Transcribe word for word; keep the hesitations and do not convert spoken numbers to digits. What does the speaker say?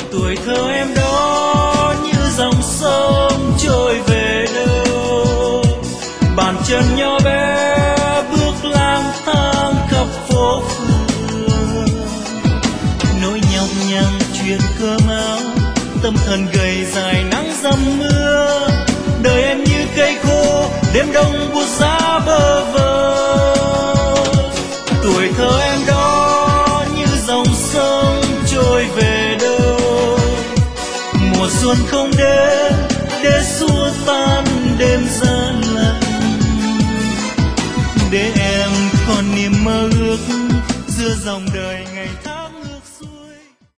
tuổi thơ em đó như dòng sông trôi về đâu, bàn chân nhỏ bé bước lang thang khắp phố phường, nỗi nhọc nhằn chuyện cơm áo, tâm thần gầy dài nắng dầm mưa, đời em như cây khô đêm đông buốt giá bơ vơ. Tuổi thơ em đó như dòng sông trôi về đâu, mùa xuân không đến để xua tan đêm gian lạnh, để em còn niềm mơ ước giữa dòng đời ngày tháng.